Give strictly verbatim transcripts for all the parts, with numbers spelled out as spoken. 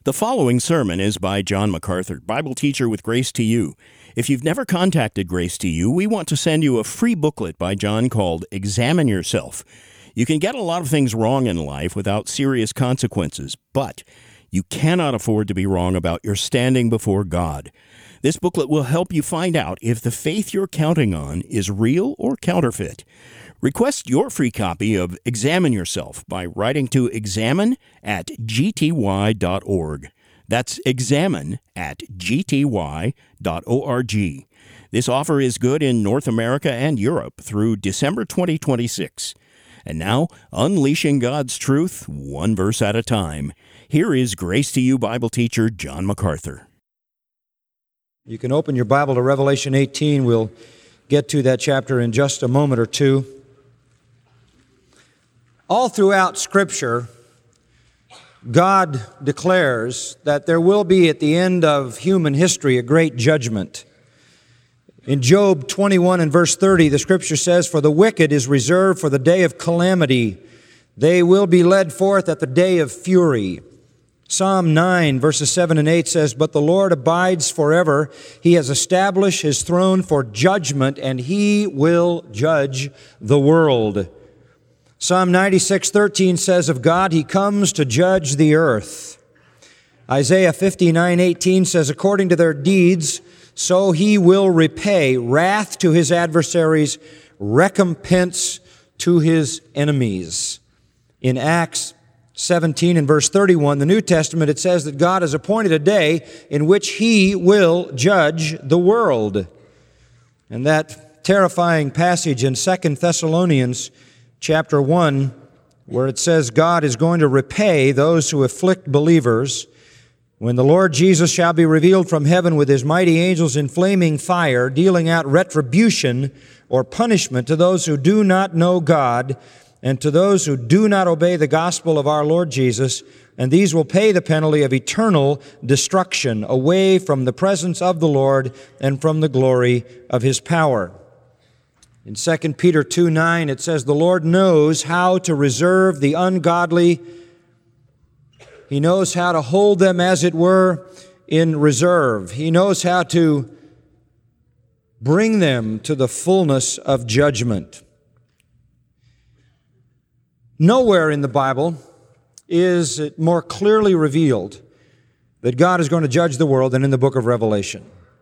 The following sermon is by John MacArthur, Bible teacher with Grace to You. If you've never contacted Grace to You, we want to send you a free booklet by John called Examine Yourself. You can get a lot of things wrong in life without serious consequences, but you cannot afford to be wrong about your standing before God. This booklet will help you find out if the faith you're counting on is real or counterfeit. Request your free copy of Examine Yourself by writing to examine at g t y dot org. That's examine at g t y dot org. This offer is good in North America and Europe through December twenty twenty-six. And now, unleashing God's truth, one verse at a time. Here is Grace to You Bible teacher John MacArthur. You can open your Bible to Revelation eighteen. We'll get to that chapter in just a moment or two. All throughout Scripture, God declares that there will be at the end of human history a great judgment. In Job twenty-one and verse thirty, the Scripture says, "For the wicked is reserved for the day of calamity. They will be led forth at the day of fury." Psalm nine, verses seven and eight says, "But the Lord abides forever. He has established His throne for judgment, and He will judge the world." Psalm ninety-six thirteen says of God, He comes to judge the earth. Isaiah fifty-nine eighteen says, "According to their deeds, so He will repay wrath to His adversaries, recompense to His enemies." In Acts seventeen and verse thirty-one, the New Testament, it says that God has appointed a day in which He will judge the world. And that terrifying passage in Second Thessalonians chapter one, where it says God is going to repay those who afflict believers, when the Lord Jesus shall be revealed from heaven with His mighty angels in flaming fire, dealing out retribution or punishment to those who do not know God and to those who do not obey the gospel of our Lord Jesus, and these will pay the penalty of eternal destruction away from the presence of the Lord and from the glory of His power. In Second Peter two nine, it says, "The Lord knows how to reserve the ungodly. He knows how to hold them, as it were, in reserve. He knows how to bring them to the fullness of judgment." Nowhere in the Bible is it more clearly revealed that God is going to judge the world than in the book of Revelation.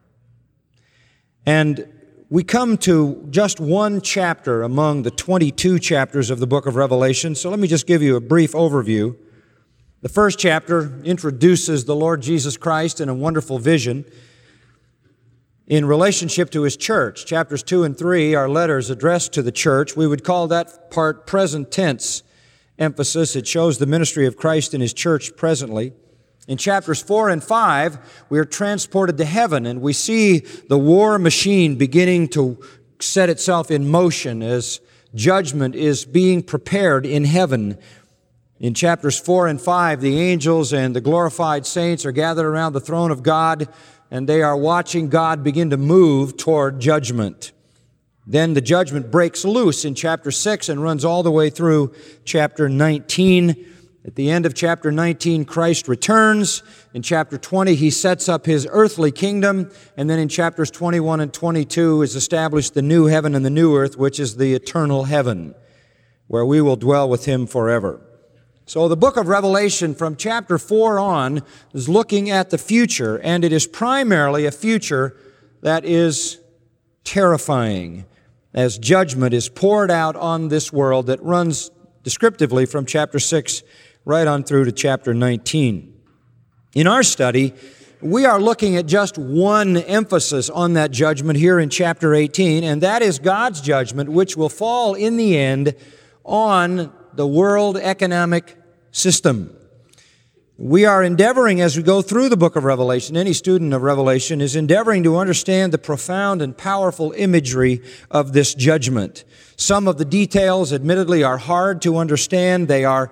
And we come to just one chapter among the twenty-two chapters of the book of Revelation, so let me just give you a brief overview. The first chapter introduces the Lord Jesus Christ in a wonderful vision in relationship to His church. Chapters two and three are letters addressed to the church. We would call that part present tense emphasis. It shows the ministry of Christ in His church presently. In chapters four and five, we are transported to heaven, and we see the war machine beginning to set itself in motion as judgment is being prepared in heaven. In chapters four and five, the angels and the glorified saints are gathered around the throne of God, and they are watching God begin to move toward judgment. Then the judgment breaks loose in chapter six and runs all the way through chapter nineteen. At the end of chapter nineteen, Christ returns. In chapter twenty, He sets up His earthly kingdom. And then in chapters twenty-one and twenty-two is established the new heaven and the new earth, which is the eternal heaven, where we will dwell with Him forever. So the book of Revelation from chapter four on is looking at the future, and it is primarily a future that is terrifying as judgment is poured out on this world that runs descriptively from chapter six right on through to chapter nineteen. In our study, we are looking at just one emphasis on that judgment here in chapter eighteen, and that is God's judgment, which will fall in the end on the world economic system. We are endeavoring, as we go through the book of Revelation, any student of Revelation is endeavoring to understand the profound and powerful imagery of this judgment. Some of the details, admittedly, are hard to understand. They are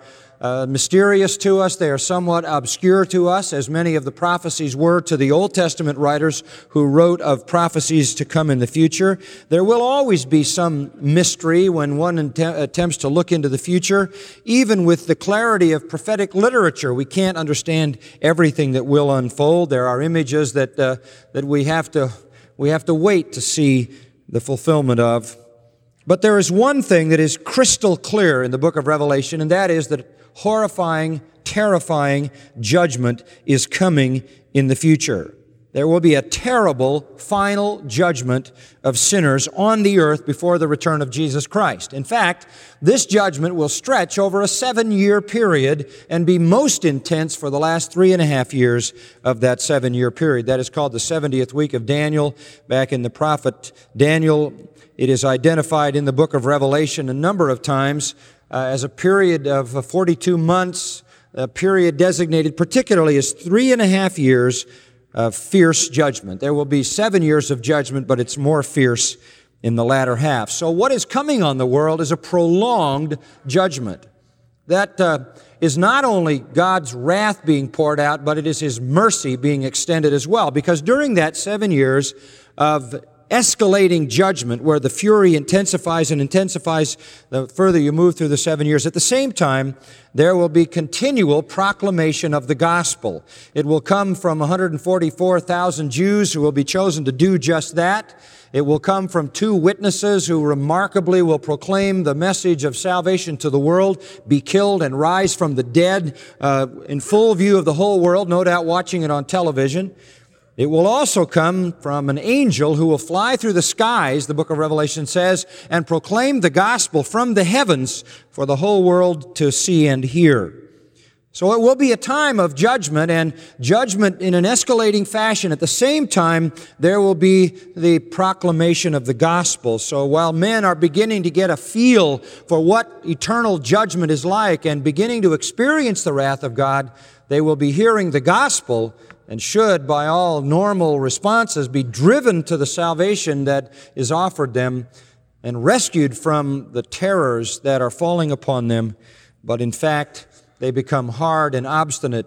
uh, mysterious to us. They are somewhat obscure to us, as many of the prophecies were to the Old Testament writers who wrote of prophecies to come in the future. There will always be some mystery when one att- attempts to look into the future. Even with the clarity of prophetic literature, we can't understand everything that will unfold. There are images that uh, that we have to we have to wait to see the fulfillment of. But there is one thing that is crystal clear in the book of Revelation, and that is that horrifying, terrifying judgment is coming in the future. There will be a terrible final judgment of sinners on the earth before the return of Jesus Christ. In fact, this judgment will stretch over a seven-year period and be most intense for the last three and a half years of that seven-year period. That is called the seventieth week of Daniel. Back in the prophet Daniel, it is identified in the book of Revelation a number of times uh, as a period of uh, forty-two months, a period designated particularly as three and a half years of fierce judgment. There will be seven years of judgment, but it's more fierce in the latter half. So what is coming on the world is a prolonged judgment. That uh, is not only God's wrath being poured out, but it is His mercy being extended as well. Because during that seven years of escalating judgment, where the fury intensifies and intensifies the further you move through the seven years. At the same time, there will be continual proclamation of the gospel. It will come from one hundred forty-four thousand Jews who will be chosen to do just that. It will come from two witnesses who remarkably will proclaim the message of salvation to the world, be killed and rise from the dead uh, in full view of the whole world, no doubt watching it on television. It will also come from an angel who will fly through the skies, the book of Revelation says, and proclaim the gospel from the heavens for the whole world to see and hear. So it will be a time of judgment, and judgment in an escalating fashion. At the same time, there will be the proclamation of the gospel. So while men are beginning to get a feel for what eternal judgment is like and beginning to experience the wrath of God, they will be hearing the gospel and should, by all normal responses, be driven to the salvation that is offered them and rescued from the terrors that are falling upon them. But in fact, they become hard and obstinate.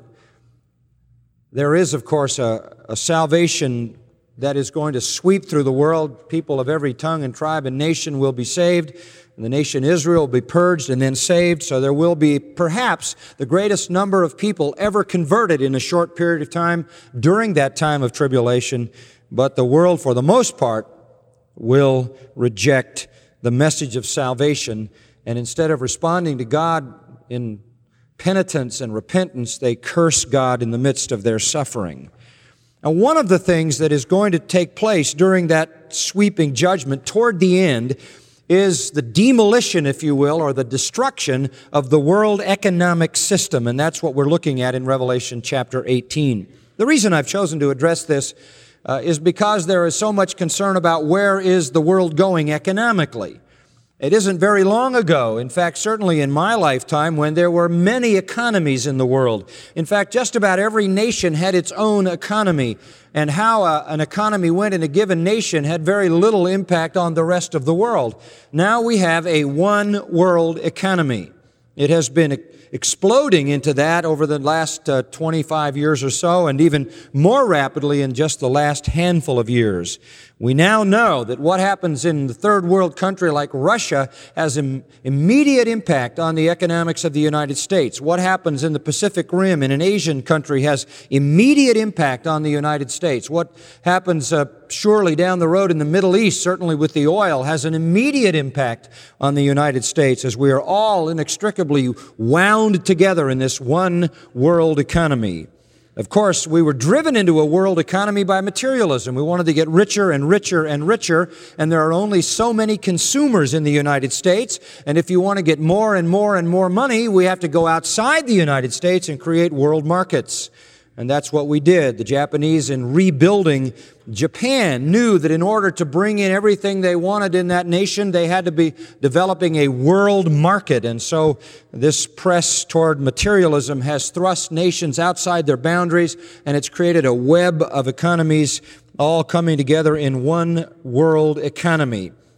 There is, of course, a, a salvation that is going to sweep through the world. People of every tongue and tribe and nation will be saved. And the nation Israel will be purged and then saved. So there will be perhaps the greatest number of people ever converted in a short period of time during that time of tribulation. But the world, for the most part, will reject the message of salvation. And instead of responding to God in penitence and repentance, they curse God in the midst of their suffering. Now, one of the things that is going to take place during that sweeping judgment toward the end is the demolition, if you will, or the destruction of the world economic system. And that's what we're looking at in Revelation chapter eighteen. The reason I've chosen to address this uh, is because there is so much concern about where is the world going economically. It isn't very long ago, in fact, certainly in my lifetime, when there were many economies in the world. In fact, just about every nation had its own economy, and how a, an economy went in a given nation had very little impact on the rest of the world. Now we have a one-world economy. It has been exploding into that over the last uh, twenty-five years or so, and even more rapidly in just the last handful of years. We now know that what happens in the third world country like Russia has im- immediate impact on the economics of the United States. What happens in the Pacific Rim in an Asian country has immediate impact on the United States. What happens uh, surely down the road in the Middle East, certainly with the oil, has an immediate impact on the United States, as we are all inextricably wound together in this one world economy. Of course, we were driven into a world economy by materialism. We wanted to get richer and richer and richer, and there are only so many consumers in the United States. And if you want to get more and more and more money, we have to go outside the United States and create world markets. And that's what we did. The Japanese, in rebuilding Japan, knew that in order to bring in everything they wanted in that nation, they had to be developing a world market. And so this press toward materialism has thrust nations outside their boundaries, and it's created a web of economies all coming together in one world economy.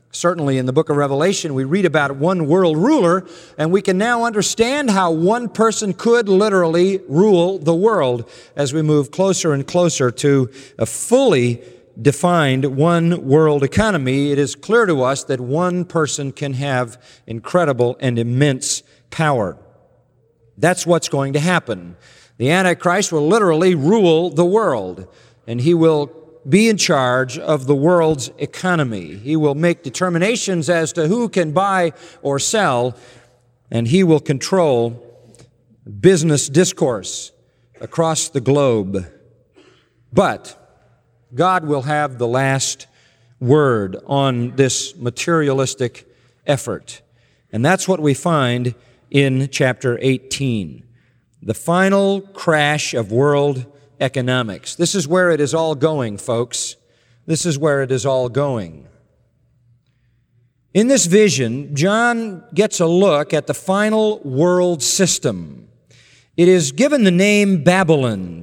Certainly in the book of Revelation, we read about one world ruler, and we can now understand how one person could literally rule the world as we move closer and closer to a fully defined one world economy. It is clear to us that one person can have incredible and immense power. That's what's going to happen. The Antichrist will literally rule the world, and he will be in charge of the world's economy. He will make determinations as to who can buy or sell, and he will control business discourse across the globe. But God will have the last word on this materialistic effort. And that's what we find in chapter eighteen. The final crash of world economics. This is where it is all going, folks. This is where it is all going. In this vision, John gets a look at the final world system. It is given the name Babylon.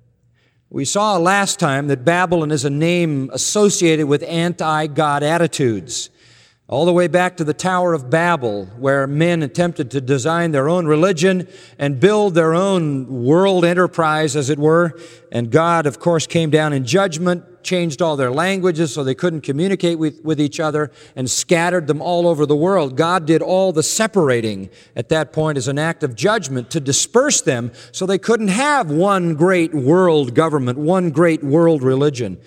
We saw last time that Babylon is a name associated with anti-God attitudes. All the way back to the Tower of Babel, where men attempted to design their own religion and build their own world enterprise, as it were. And God, of course, came down in judgment, changed all their languages so they couldn't communicate with, with each other, and scattered them all over the world. God did all the separating at that point as an act of judgment to disperse them so they couldn't have one great world government, one great world religion.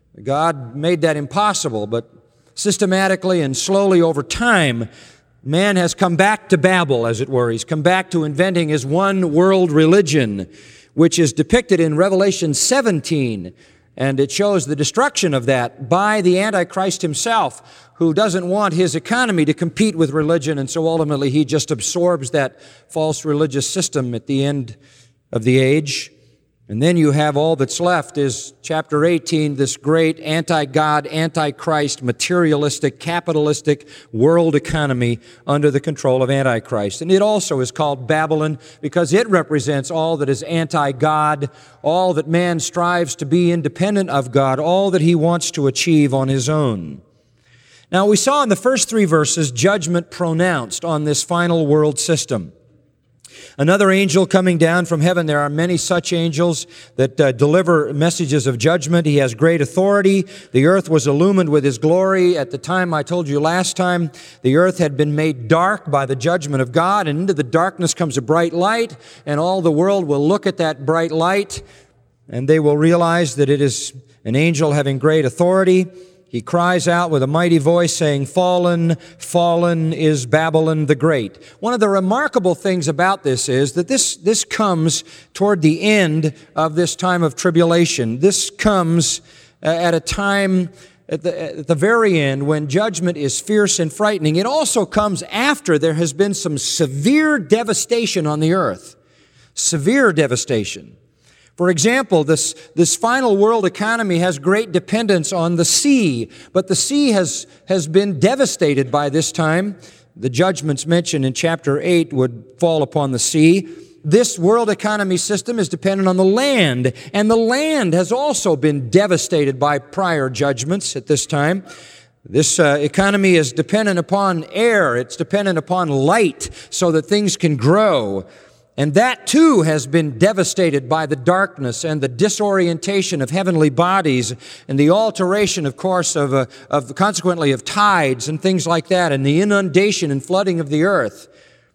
God made that impossible, but systematically and slowly over time, man has come back to Babel, as it were. He's come back to inventing his one world religion, which is depicted in Revelation seventeen. And it shows the destruction of that by the Antichrist himself, who doesn't want his economy to compete with religion, and so ultimately he just absorbs that false religious system at the end of the age. And then you have all that's left is chapter eighteen, this great anti-God, anti-Christ, materialistic, capitalistic world economy under the control of Antichrist. And it also is called Babylon because it represents all that is anti-God, all that man strives to be independent of God, all that he wants to achieve on his own. Now, we saw in the first three verses judgment pronounced on this final world system. Another angel coming down from heaven. There are many such angels that uh, deliver messages of judgment. He has great authority. The earth was illumined with his glory. At the time I told you last time, the earth had been made dark by the judgment of God, and into the darkness comes a bright light, and all the world will look at that bright light, and they will realize that it is an angel having great authority. He cries out with a mighty voice saying, "Fallen, fallen is Babylon the Great." One of the remarkable things about this is that this, this comes toward the end of this time of tribulation. This comes uh, at a time at the, at the very end when judgment is fierce and frightening. It also comes after there has been some severe devastation on the earth. Severe devastation. For example, this, this final world economy has great dependence on the sea, but the sea has, has been devastated by this time. The judgments mentioned in chapter eight would fall upon the sea. This world economy system is dependent on the land, and the land has also been devastated by prior judgments at this time. This uh, economy is dependent upon air. It's dependent upon light so that things can grow. And that, too, has been devastated by the darkness and the disorientation of heavenly bodies and the alteration, of course, of, uh, of consequently of tides and things like that, and the inundation and flooding of the earth.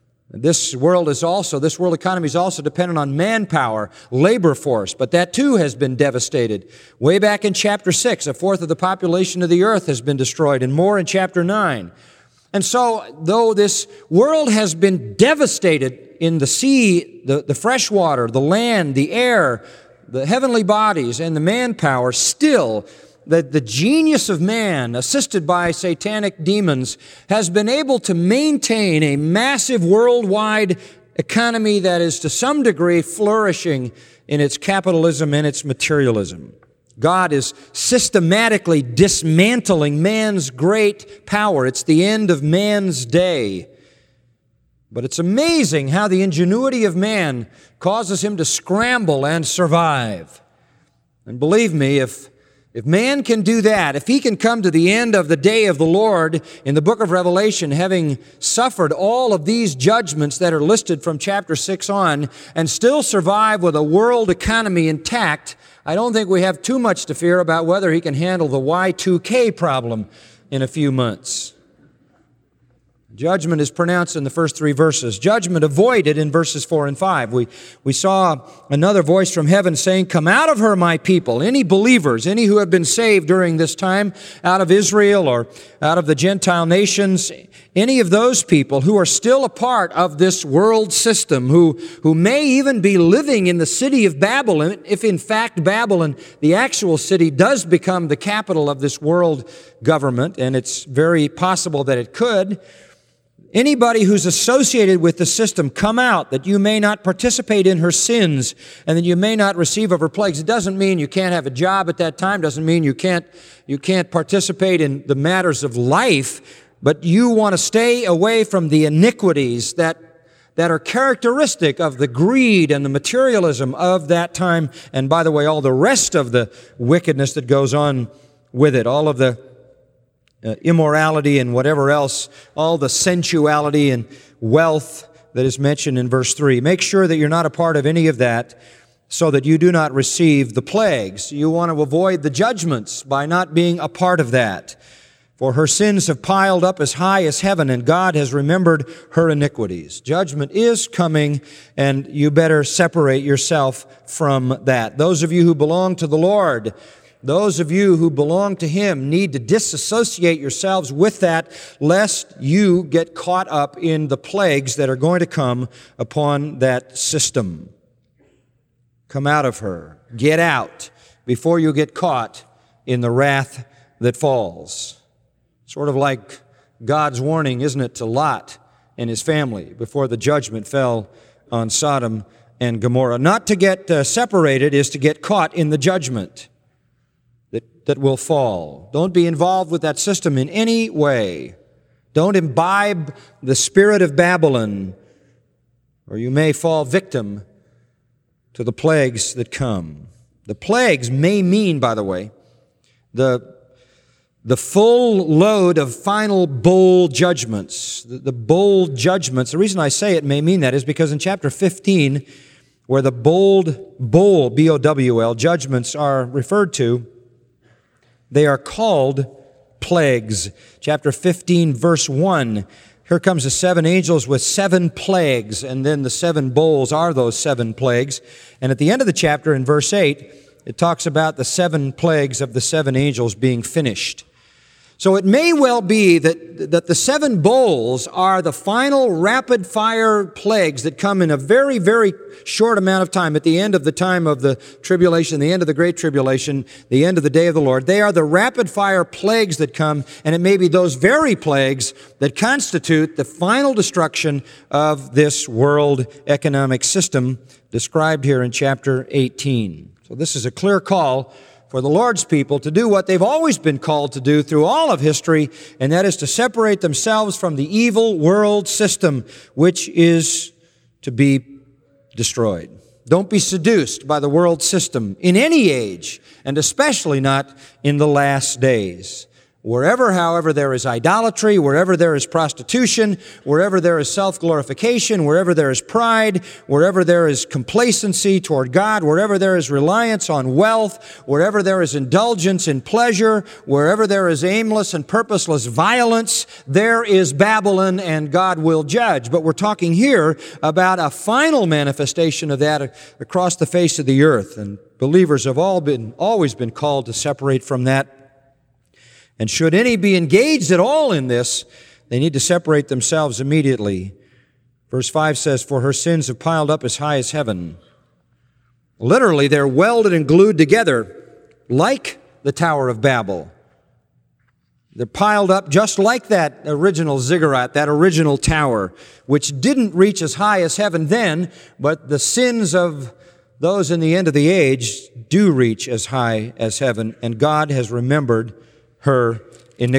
This world is also, this world economy is also dependent on manpower, labor force, but that, too, has been devastated. Way back in chapter six, a fourth of the population of the earth has been destroyed, and more in chapter nine. And so, though this world has been devastated in the sea, the, the fresh water, the land, the air, the heavenly bodies, and the manpower, still, the, the genius of man, assisted by satanic demons, has been able to maintain a massive worldwide economy that is to some degree flourishing in its capitalism and its materialism. God is systematically dismantling man's great power. It's the end of man's day. But it's amazing how the ingenuity of man causes him to scramble and survive. And believe me, if, If man can do that, if he can come to the end of the day of the Lord in the book of Revelation, having suffered all of these judgments that are listed from chapter six on, and still survive with a world economy intact, I don't think we have too much to fear about whether he can handle the Y two K problem in a few months. Judgment is pronounced in the first three verses. Judgment avoided in verses four and five. We, we saw another voice from heaven saying, "Come out of her, my people." Any believers, any who have been saved during this time out of Israel or out of the Gentile nations, any of those people who are still a part of this world system, who, who may even be living in the city of Babylon, if in fact Babylon, the actual city, does become the capital of this world government, and it's very possible that it could. Anybody who's associated with the system, come out, that you may not participate in her sins and that you may not receive of her plagues. It doesn't mean you can't have a job at that time, doesn't mean you can't, you can't participate in the matters of life, but you want to stay away from the iniquities that, that are characteristic of the greed and the materialism of that time, and by the way, all the rest of the wickedness that goes on with it, all of the Uh, immorality and whatever else, all the sensuality and wealth that is mentioned in verse three. Make sure that you're not a part of any of that so that you do not receive the plagues. You want to avoid the judgments by not being a part of that. For her sins have piled up as high as heaven, and God has remembered her iniquities. Judgment is coming, and you better separate yourself from that. Those of you who belong to the Lord, those of you who belong to Him, need to disassociate yourselves with that, lest you get caught up in the plagues that are going to come upon that system. Come out of her. Get out before you get caught in the wrath that falls. Sort of like God's warning, isn't it, to Lot and his family before the judgment fell on Sodom and Gomorrah. Not to get uh, separated is to get caught in the judgment that will fall. Don't be involved with that system in any way. Don't imbibe the spirit of Babylon, or you may fall victim to the plagues that come. The plagues may mean, by the way, the, the full load of final bowl judgments. The, the bowl judgments, the reason I say it may mean that is because in chapter fifteen, where the bold bowl, B O W L, judgments are referred to, they are called plagues. Chapter fifteen, verse one. Here comes the seven angels with seven plagues, and then the seven bowls are those seven plagues. And at the end of the chapter, in verse eight, it talks about the seven plagues of the seven angels being finished. So it may well be that, that the seven bowls are the final rapid-fire plagues that come in a very, very short amount of time, at the end of the time of the tribulation, the end of the great tribulation, the end of the day of the Lord. They are the rapid-fire plagues that come, and it may be those very plagues that constitute the final destruction of this world economic system described here in chapter eighteen. So this is a clear call for the Lord's people to do what they've always been called to do through all of history, and that is to separate themselves from the evil world system, which is to be destroyed. Don't be seduced by the world system in any age, and especially not in the last days. Wherever, however, there is idolatry, wherever there is prostitution, wherever there is self-glorification, wherever there is pride, wherever there is complacency toward God, wherever there is reliance on wealth, wherever there is indulgence in pleasure, wherever there is aimless and purposeless violence, there is Babylon, and God will judge. But we're talking here about a final manifestation of that across the face of the earth, and believers have all been, always been called to separate from that. And should any be engaged at all in this, they need to separate themselves immediately. Verse five says, "For her sins have piled up as high as heaven." Literally, they're welded and glued together like the Tower of Babel. They're piled up just like that original ziggurat, that original tower, which didn't reach as high as heaven then, but the sins of those in the end of the age do reach as high as heaven, and God has remembered her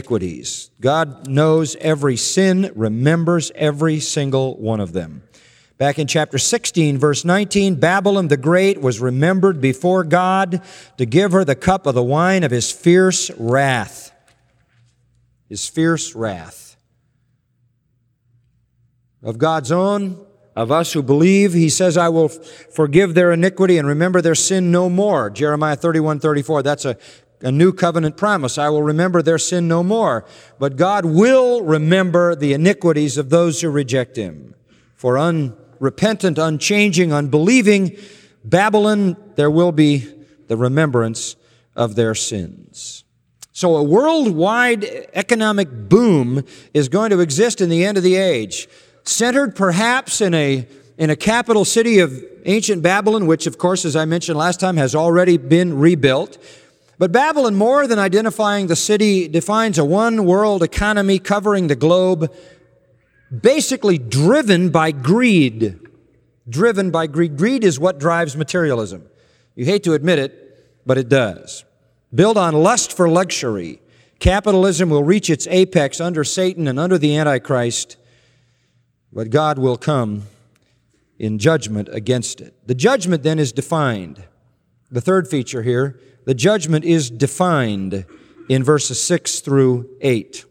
iniquities. God knows every sin, remembers every single one of them. Back in chapter sixteen, verse nineteen, Babylon the Great was remembered before God to give her the cup of the wine of His fierce wrath. His fierce wrath. Of God's own, of us who believe, He says, I will forgive their iniquity and remember their sin no more. Jeremiah thirty-one thirty-four, that's a, a new covenant promise. I will remember their sin no more. But God will remember the iniquities of those who reject Him. For unrepentant, unchanging, unbelieving Babylon, there will be the remembrance of their sins. So a worldwide economic boom is going to exist in the end of the age, centered perhaps in a, in a capital city of ancient Babylon, which, of course, as I mentioned last time, has already been rebuilt. But Babylon, more than identifying the city, defines a one-world economy covering the globe, basically driven by greed. Driven by greed. Greed is what drives materialism. You hate to admit it, but it does. Built on lust for luxury, capitalism will reach its apex under Satan and under the Antichrist, but God will come in judgment against it. The judgment then is defined. The third feature here, the judgment is defined in verses six through eight.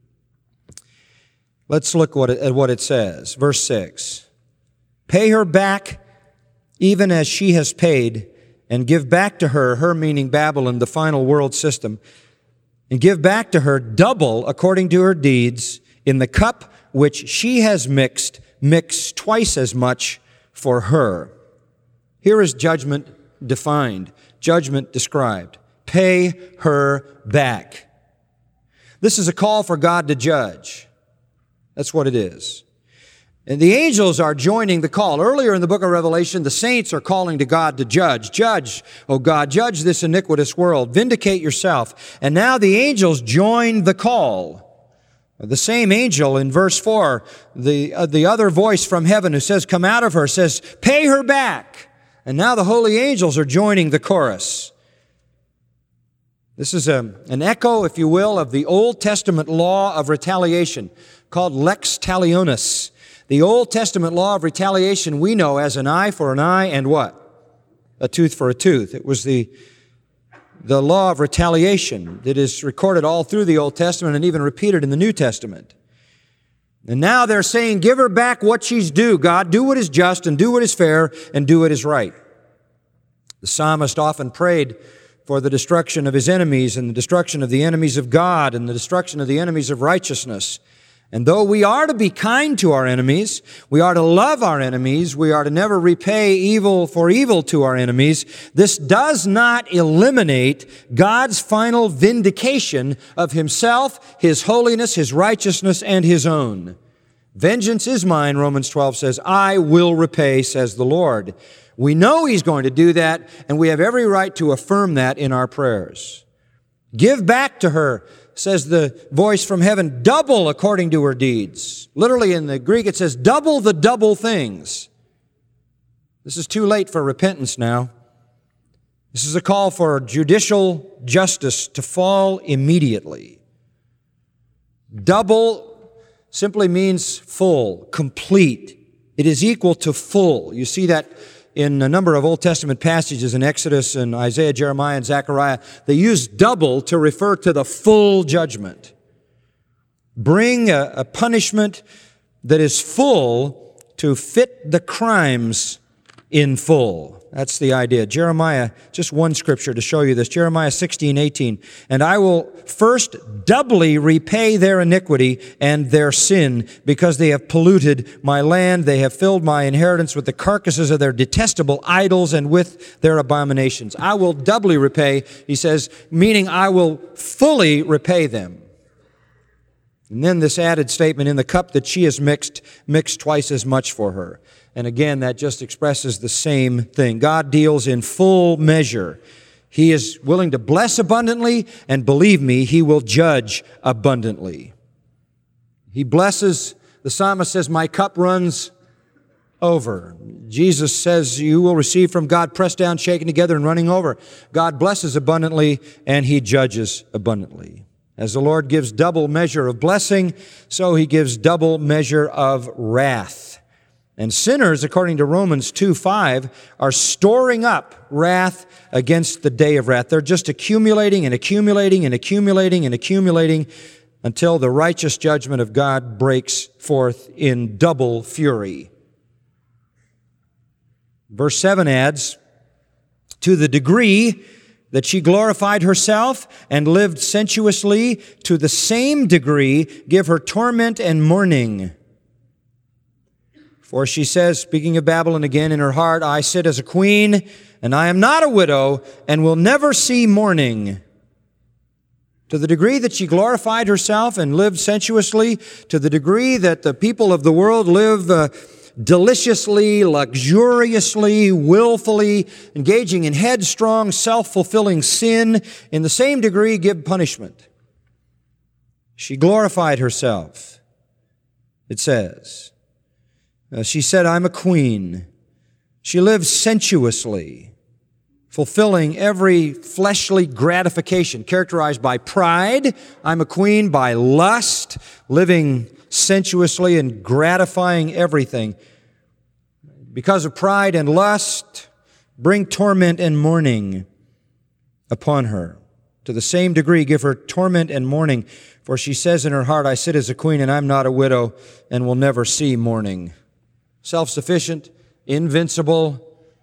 Let's look what it, at what it says. Verse six. Pay her back even as she has paid, and give back to her, her meaning Babylon, the final world system, and give back to her double according to her deeds. In the cup which she has mixed, mix twice as much for her. Here is judgment defined, judgment described. Pay her back. This is a call for God to judge. That's what it is. And the angels are joining the call. Earlier in the book of Revelation, the saints are calling to God to judge. Judge, O God, judge this iniquitous world. Vindicate yourself. And now the angels join the call. The same angel in verse four, the, uh, the other voice from heaven who says, come out of her, says, pay her back. And now the holy angels are joining the chorus. This is a, an echo, if you will, of the Old Testament law of retaliation, called lex talionis. The Old Testament law of retaliation we know as an eye for an eye and what? A tooth for a tooth. It was the, the law of retaliation that is recorded all through the Old Testament and even repeated in the New Testament. And now they're saying, give her back what she's due, God. Do what is just and do what is fair and do what is right. The psalmist often prayed for the destruction of his enemies and the destruction of the enemies of God and the destruction of the enemies of righteousness. And though we are to be kind to our enemies, we are to love our enemies, we are to never repay evil for evil to our enemies, this does not eliminate God's final vindication of Himself, His holiness, His righteousness, and His own. Vengeance is mine, Romans twelve says, I will repay, says the Lord. We know He's going to do that, and we have every right to affirm that in our prayers. Give back to her, says the voice from heaven, double according to her deeds. Literally in the Greek it says, double the double things. This is too late for repentance now. This is a call for judicial justice to fall immediately. Double simply means full, complete. It is equal to full. You see that in a number of Old Testament passages in Exodus and Isaiah, Jeremiah, and Zechariah. They use double to refer to the full judgment. Bring a, a punishment that is full to fit the crimes in full. That's the idea. Jeremiah, just one scripture to show you this. Jeremiah sixteen eighteen. And I will first doubly repay their iniquity and their sin, because they have polluted my land. They have filled my inheritance with the carcasses of their detestable idols and with their abominations. I will doubly repay, he says, meaning I will fully repay them. And then this added statement, in the cup that she has mixed, mix twice as much for her. And again, that just expresses the same thing. God deals in full measure. He is willing to bless abundantly, and believe me, He will judge abundantly. He blesses, the psalmist says, my cup runs over. Jesus says, you will receive from God, pressed down, shaken together, and running over. God blesses abundantly, and He judges abundantly. As the Lord gives double measure of blessing, so He gives double measure of wrath. And sinners, according to Romans two five, are storing up wrath against the day of wrath. They're just accumulating and accumulating and accumulating and accumulating until the righteous judgment of God breaks forth in double fury. Verse seven adds, to the degree that she glorified herself and lived sensuously, to the same degree give her torment and mourning. For she says, speaking of Babylon again, in her heart, I sit as a queen, and I am not a widow, and will never see mourning. To the degree that she glorified herself and lived sensuously, to the degree that the people of the world live uh, deliciously, luxuriously, willfully, engaging in headstrong, self-fulfilling sin, in the same degree give punishment. She glorified herself, it says. Uh, she said, I'm a queen. She lived sensuously, fulfilling every fleshly gratification, characterized by pride. I'm a queen, by lust, living sensuously and gratifying everything. Because of pride and lust, bring torment and mourning upon her. To the same degree, give her torment and mourning. For she says in her heart, I sit as a queen, and I'm not a widow, and will never see mourning. Self-sufficient, invincible.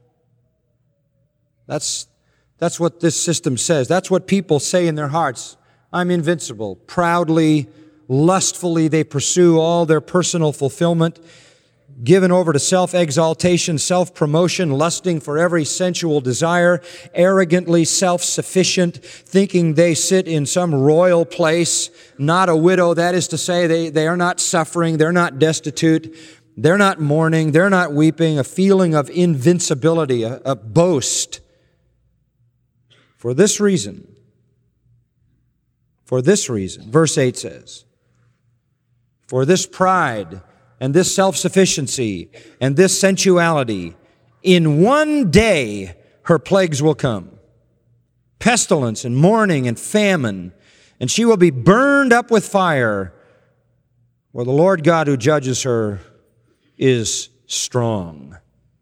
That's, that's what this system says. That's what people say in their hearts. I'm invincible. Proudly, lustfully, they pursue all their personal fulfillment, given over to self-exaltation, self-promotion, lusting for every sensual desire, arrogantly self-sufficient, thinking they sit in some royal place, not a widow. That is to say, they, they are not suffering, they're not destitute, they're not mourning, they're not weeping, a feeling of invincibility, a, a boast. For this reason, for this reason, verse eight says, for this pride and this self-sufficiency and this sensuality, in one day her plagues will come. Pestilence and mourning and famine, and she will be burned up with fire, for the Lord God who judges her is strong.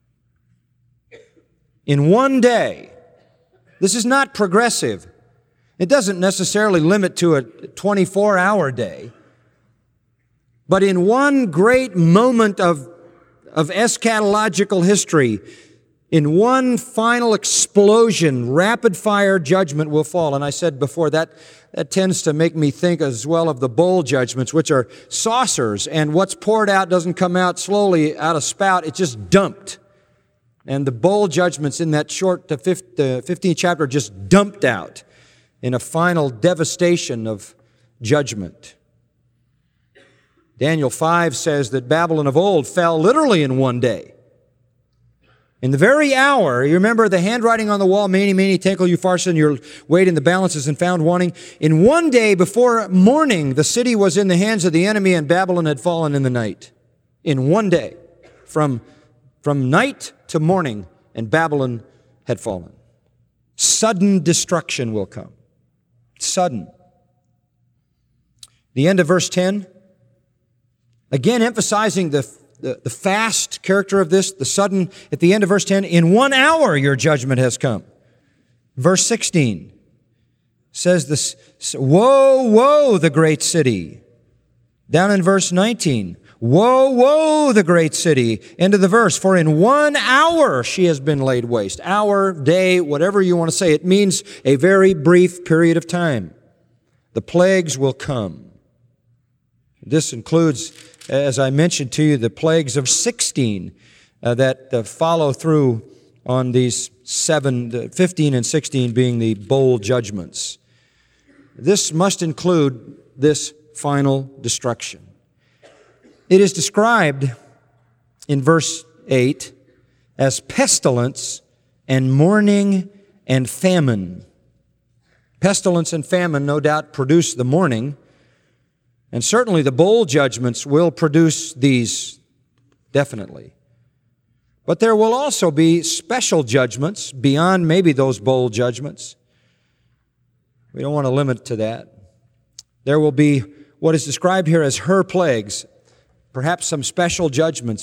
In one day. This is not progressive. It doesn't necessarily limit to a twenty-four hour day. But in one great moment of, of eschatological history, in one final explosion, rapid-fire judgment will fall. And I said before, that, that tends to make me think as well of the bowl judgments, which are saucers, and what's poured out doesn't come out slowly out of spout, it's just dumped. And the bowl judgments in that short to fifteenth chapter are just dumped out in a final devastation of judgment. Daniel five says that Babylon of old fell literally in one day. In the very hour, you remember the handwriting on the wall, Mene, Mene, Tekel, Upharsin, your weight in the balances and found wanting. In one day before morning, the city was in the hands of the enemy and Babylon had fallen in the night. In one day, from, from night to morning, and Babylon had fallen. Sudden destruction will come. Sudden. The end of verse ten, again emphasizing the, the, the fast character of this, the sudden, at the end of verse ten, in one hour your judgment has come. Verse sixteen says this, woe, woe, the great city. Down in verse nineteen, woe, woe, the great city. End of the verse, for in one hour she has been laid waste. Hour, day, whatever you want to say. It means a very brief period of time. The plagues will come. This includes, as I mentioned to you, the plagues of sixteen uh, that uh, follow through on these seven, uh, fifteen and sixteen being the bowl judgments. This must include this final destruction. It is described in verse eight as pestilence and mourning and famine. Pestilence and famine no doubt produce the mourning, and certainly the bowl judgments will produce these, definitely. But there will also be special judgments beyond maybe those bowl judgments. We don't want to limit to that. There will be what is described here as her plagues, perhaps some special judgments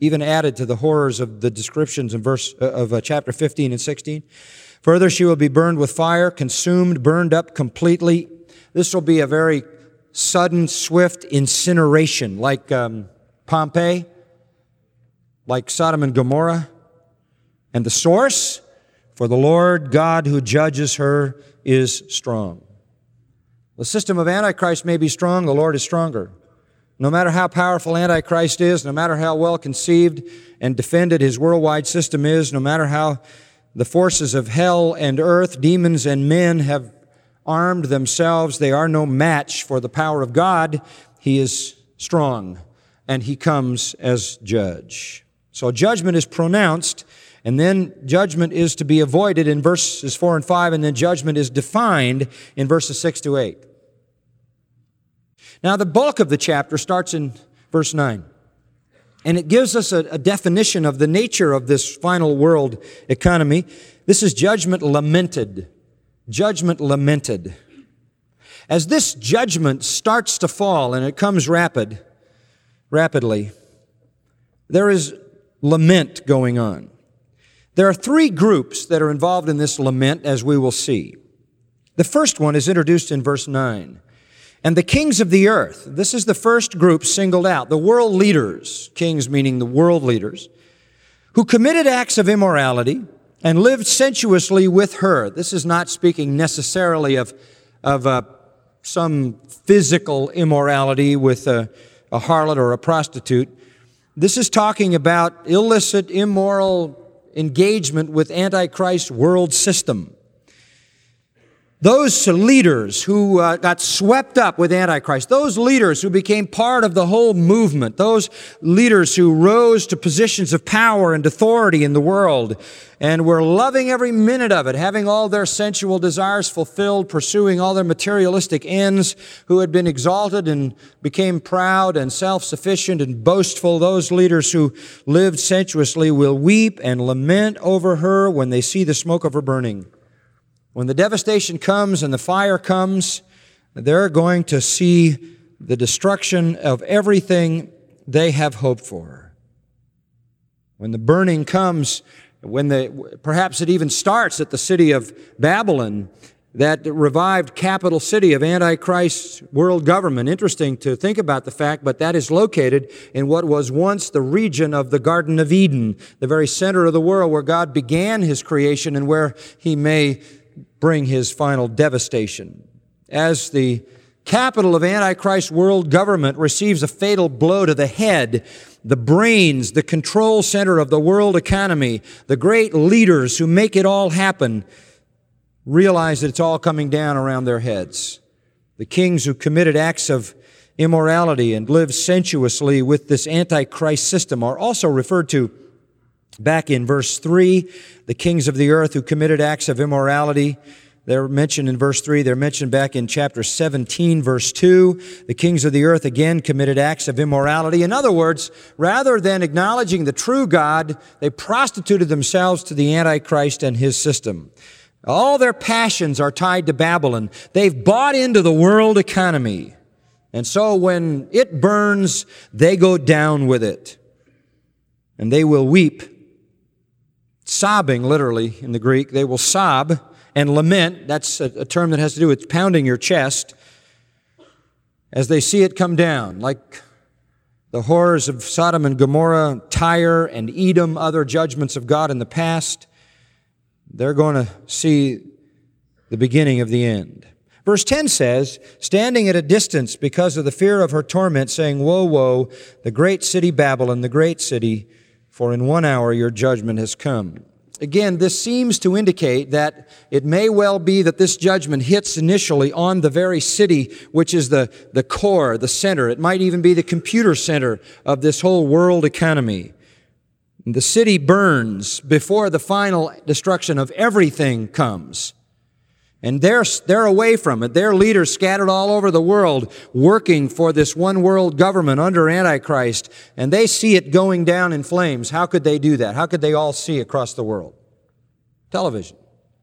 even added to the horrors of the descriptions in verse uh, of uh, chapter fifteen and sixteen. Further, she will be burned with fire, consumed, burned up completely. This will be a very sudden, swift incineration, like um, Pompeii, like Sodom and Gomorrah. And the source, for the Lord God who judges her is strong. The system of Antichrist may be strong, the Lord is stronger. No matter how powerful Antichrist is, no matter how well conceived and defended his worldwide system is, no matter how the forces of hell and earth, demons and men have armed themselves, they are no match for the power of God. He is strong, and He comes as judge. So judgment is pronounced, and then judgment is to be avoided in verses four and five, and then judgment is defined in verses six to eight. Now, the bulk of the chapter starts in verse nine, and it gives us a, a definition of the nature of this final world economy. This is judgment lamented. Judgment lamented. As this judgment starts to fall, and it comes rapid, rapidly, there is lament going on. There are three groups that are involved in this lament, as we will see. The first one is introduced in verse nine. And the kings of the earth, this is the first group singled out, the world leaders, kings meaning the world leaders, who committed acts of immorality and lived sensuously with her. This is not speaking necessarily of, of uh, some physical immorality with a, a harlot or a prostitute. This is talking about illicit, immoral engagement with Antichrist's world system. Those leaders who uh, got swept up with Antichrist, those leaders who became part of the whole movement, those leaders who rose to positions of power and authority in the world and were loving every minute of it, having all their sensual desires fulfilled, pursuing all their materialistic ends, who had been exalted and became proud and self-sufficient and boastful, those leaders who lived sensuously will weep and lament over her when they see the smoke of her burning. When the devastation comes and the fire comes, they're going to see the destruction of everything they have hoped for. When the burning comes, when the, perhaps it even starts at the city of Babylon, that revived capital city of Antichrist's world government. Interesting to think about the fact, but that is located in what was once the region of the Garden of Eden, the very center of the world where God began His creation and where He may bring His final devastation. As the capital of Antichrist's world government receives a fatal blow to the head, the brains, the control center of the world economy, the great leaders who make it all happen, realize that it's all coming down around their heads. The kings who committed acts of immorality and lived sensuously with this Antichrist system are also referred to back in verse three, the kings of the earth who committed acts of immorality. They're mentioned in verse three. They're mentioned back in chapter seventeen, verse two. The kings of the earth again committed acts of immorality. In other words, rather than acknowledging the true God, they prostituted themselves to the Antichrist and his system. All their passions are tied to Babylon. They've bought into the world economy. And so when it burns, they go down with it. And they will weep, sobbing literally in the Greek. They will sob and lament. That's a, a term that has to do with pounding your chest as they see it come down, like the horrors of Sodom and Gomorrah, Tyre and Edom, other judgments of God in the past. They're going to see the beginning of the end. Verse ten says, standing at a distance because of the fear of her torment, saying, woe, woe, the great city Babylon, the great city, for in one hour your judgment has come. Again, this seems to indicate that it may well be that this judgment hits initially on the very city, which is the, the core, the center. It might even be the computer center of this whole world economy. The city burns before the final destruction of everything comes. And they're, they're away from it. Their leaders scattered all over the world working for this one world government under Antichrist. And they see it going down in flames. How could they do that? How could they all see across the world? Television.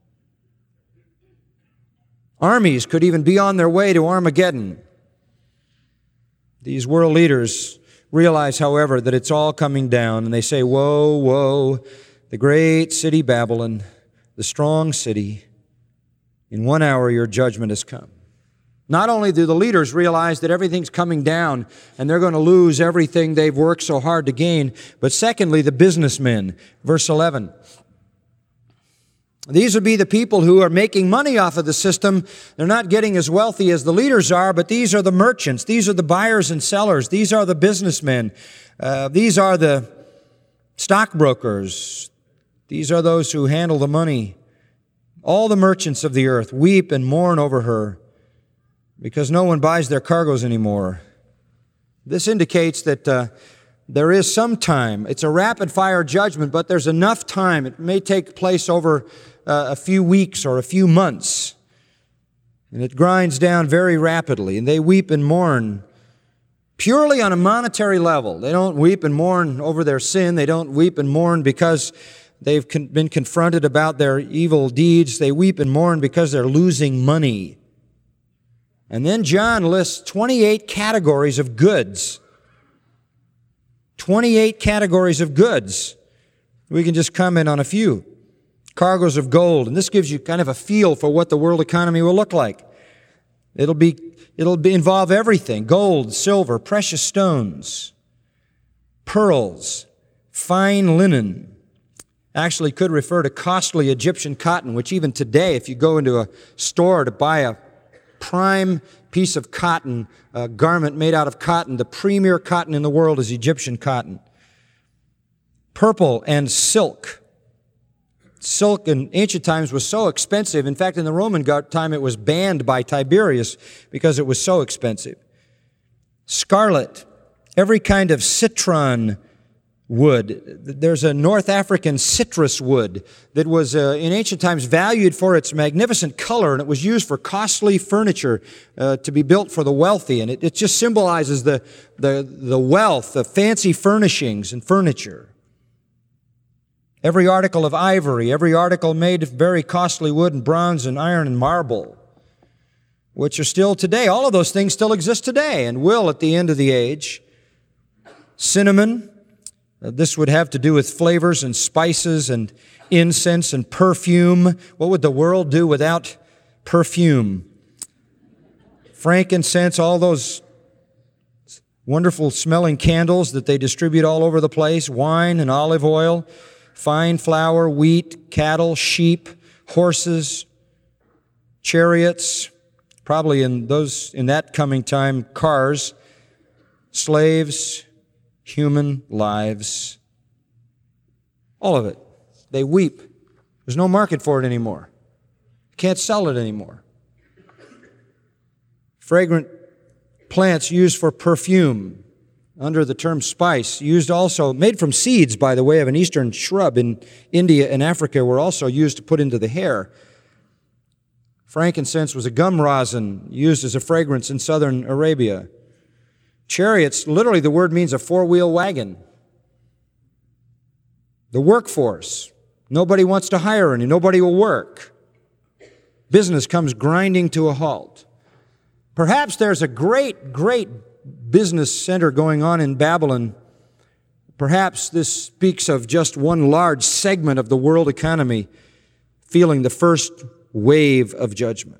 Armies could even be on their way to Armageddon. These world leaders realize, however, that it's all coming down, and they say, woe, woe, the great city Babylon, the strong city, in one hour your judgment has come. Not only do the leaders realize that everything's coming down and they're going to lose everything they've worked so hard to gain, but secondly, the businessmen. Verse eleven. These would be the people who are making money off of the system. They're not getting as wealthy as the leaders are, but these are the merchants. These are the buyers and sellers. These are the businessmen. Uh, these are the stockbrokers. These are those who handle the money. All the merchants of the earth weep and mourn over her because no one buys their cargoes anymore. This indicates that uh, there is some time. It's a rapid-fire judgment, but there's enough time. It may take place over uh, a few weeks or a few months. And it grinds down very rapidly, and they weep and mourn purely on a monetary level. They don't weep and mourn over their sin. They don't weep and mourn because they've con- been confronted about their evil deeds. They weep and mourn because they're losing money. And then John lists twenty-eight categories of goods. twenty-eight categories of goods. We can just comment on a few. Cargoes of gold, and this gives you kind of a feel for what the world economy will look like. It'll be, it'll be, involve everything: gold, silver, precious stones, pearls, fine linen. Actually could refer to costly Egyptian cotton, which even today, if you go into a store to buy a prime piece of cotton, a garment made out of cotton, the premier cotton in the world is Egyptian cotton. Purple and silk. Silk in ancient times was so expensive. In fact, in the Roman time, it was banned by Tiberius because it was so expensive. Scarlet, every kind of citron wood. There's a North African citrus wood that was uh, in ancient times valued for its magnificent color, and it was used for costly furniture uh, to be built for the wealthy. And it, it just symbolizes the, the, the wealth of fancy furnishings and furniture. Every article of ivory, every article made of very costly wood and bronze and iron and marble, which are still today. All of those things still exist today and will at the end of the age. Cinnamon. Uh, this would have to do with flavors and spices and incense and perfume. What would the world do without perfume? Frankincense, all those wonderful smelling candles that they distribute all over the place, wine and olive oil, fine flour, wheat, cattle, sheep, horses, chariots, probably in those in that coming time, cars, slaves, human lives, all of it. They weep. There's no market for it anymore. Can't sell it anymore. Fragrant plants used for perfume under the term spice, used also, made from seeds, by the way, of an eastern shrub in India and Africa, were also used to put into the hair. Frankincense was a gum rosin used as a fragrance in southern Arabia. Chariots, literally the word means a four-wheel wagon. The workforce. Nobody wants to hire any. Nobody will work. Business comes grinding to a halt. Perhaps there's a great, great business center going on in Babylon. Perhaps this speaks of just one large segment of the world economy feeling the first wave of judgment.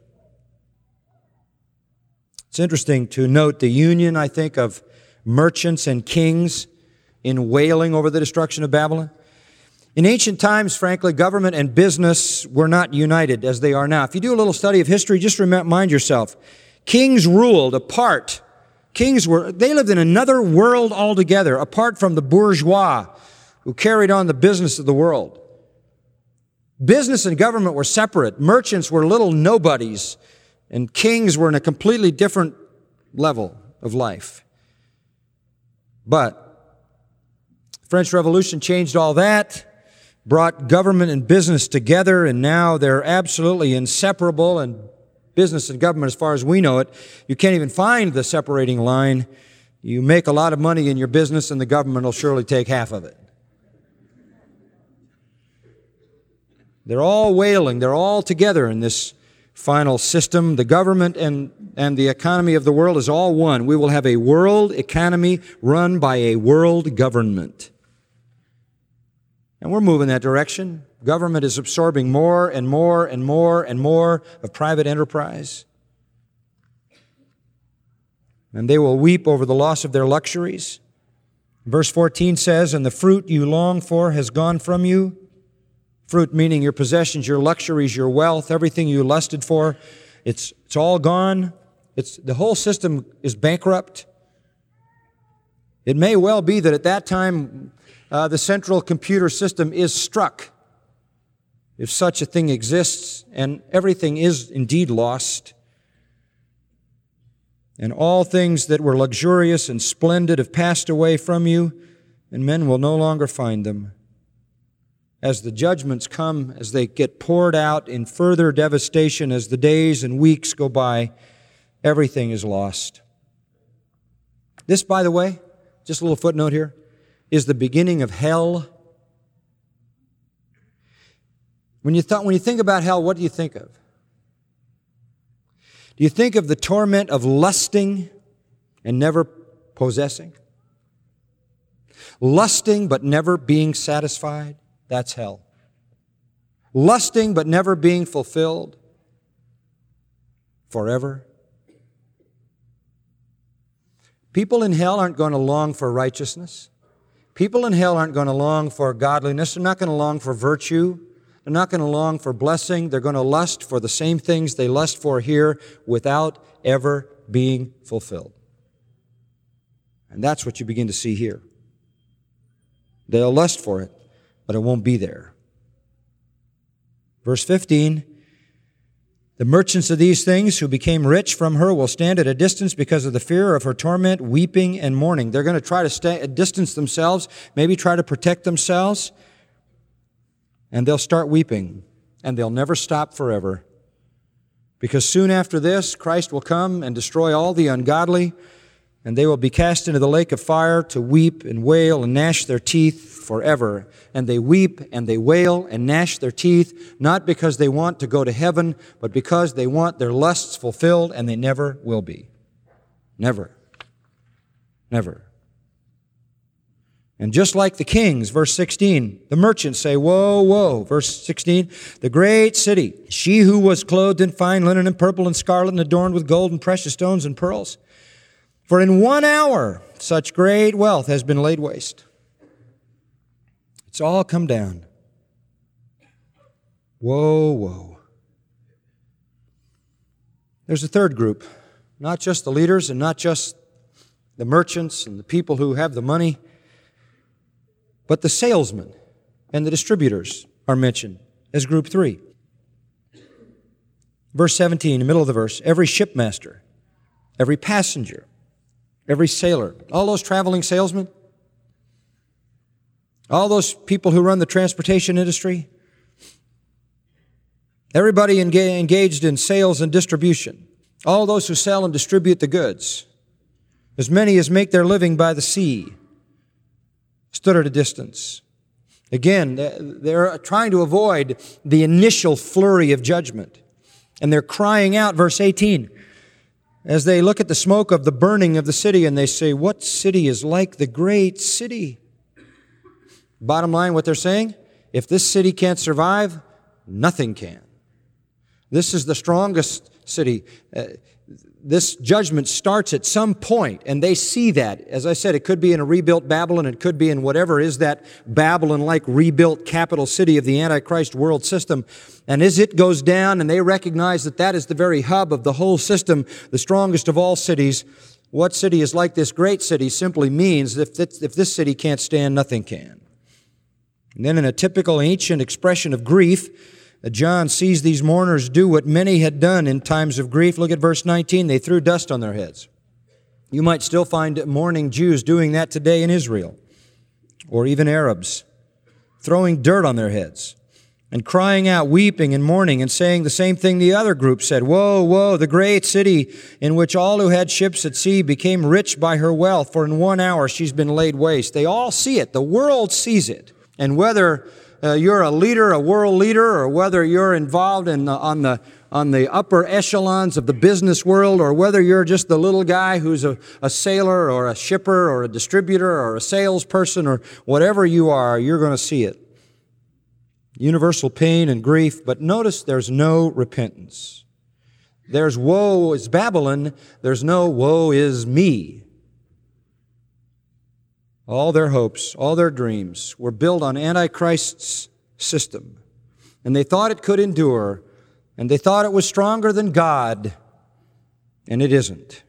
It's interesting to note the union, I think, of merchants and kings in wailing over the destruction of Babylon. In ancient times, frankly, government and business were not united as they are now. If you do a little study of history, just remind yourself, kings ruled apart. Kings were, they lived in another world altogether, apart from the bourgeois who carried on the business of the world. Business and government were separate. Merchants were little nobodies, and kings were in a completely different level of life. But the French Revolution changed all that, brought government and business together, and now they're absolutely inseparable, and business and government, as far as we know it, you can't even find the separating line. You make a lot of money in your business, and the government will surely take half of it. They're all wailing. They're all together in this final system. The government and, and the economy of the world is all one. We will have a world economy run by a world government. And we're moving that direction. Government is absorbing more and more and more and more of private enterprise. And they will weep over the loss of their luxuries. Verse fourteen says, "And the fruit you long for has gone from you." Fruit meaning your possessions, your luxuries, your wealth, everything you lusted for. It's, it's all gone. It's, the whole system is bankrupt. It may well be that at that time uh, the central computer system is struck, if such a thing exists, and everything is indeed lost. And all things that were luxurious and splendid have passed away from you, and men will no longer find them. As the judgments come, as they get poured out in further devastation, as the days and weeks go by, everything is lost. This, by the way, just a little footnote here, is the beginning of hell. When you, th- when you think about hell, what do you think of? Do you think of the torment of lusting and never possessing? Lusting but never being satisfied? That's hell. Lusting but never being fulfilled forever. People in hell aren't going to long for righteousness. People in hell aren't going to long for godliness. They're not going to long for virtue. They're not going to long for blessing. They're going to lust for the same things they lust for here without ever being fulfilled. And that's what you begin to see here. They'll lust for it, but it won't be there. Verse fifteen, "The merchants of these things who became rich from her will stand at a distance because of the fear of her torment, weeping and mourning." They're going to try to stay, distance themselves, maybe try to protect themselves, and they'll start weeping, and they'll never stop forever. Because soon after this, Christ will come and destroy all the ungodly, and they will be cast into the lake of fire to weep and wail and gnash their teeth forever. And they weep and they wail and gnash their teeth, not because they want to go to heaven, but because they want their lusts fulfilled, and they never will be. Never. Never. And just like the kings, verse sixteen, the merchants say, "Woe, woe." Verse sixteen, "The great city, she who was clothed in fine linen and purple and scarlet and adorned with gold and precious stones and pearls. For in one hour such great wealth has been laid waste." It's all come down. Woe, woe. There's a third group, not just the leaders and not just the merchants and the people who have the money, but the salesmen and the distributors are mentioned as group three. Verse seventeen, in the middle of the verse, "Every shipmaster, every passenger, every sailor," all those traveling salesmen, all those people who run the transportation industry, everybody enga- engaged in sales and distribution, all those who sell and distribute the goods, as many as make their living by the sea, stood at a distance. Again, they're trying to avoid the initial flurry of judgment. And they're crying out, verse eighteen, as they look at the smoke of the burning of the city, and they say, "What city is like the great city?" Bottom line, what they're saying, if this city can't survive, nothing can. This is the strongest city. Uh, This judgment starts at some point, and they see that. As I said, it could be in a rebuilt Babylon, it could be in whatever is that Babylon-like rebuilt capital city of the Antichrist world system. And as it goes down, and they recognize that that is the very hub of the whole system, the strongest of all cities, what city is like this great city simply means that if, if this city can't stand, nothing can. And then in a typical ancient expression of grief, John sees these mourners do what many had done in times of grief. Look at verse nineteen. They threw dust on their heads. You might still find mourning Jews doing that today in Israel, or even Arabs, throwing dirt on their heads and crying out, weeping and mourning, and saying the same thing the other group said. "Woe, woe, the great city in which all who had ships at sea became rich by her wealth, for in one hour she's been laid waste." They all see it. The world sees it. And whether uh, you're a leader, a world leader, or whether you're involved in the, on the on the upper echelons of the business world, or whether you're just the little guy who's a, a sailor or a shipper or a distributor or a salesperson or whatever you are, you're going to see it. Universal pain and grief, but notice there's no repentance. There's woe is Babylon, there's no woe is me. All their hopes, all their dreams were built on Antichrist's system, and they thought it could endure, and they thought it was stronger than God, and it isn't.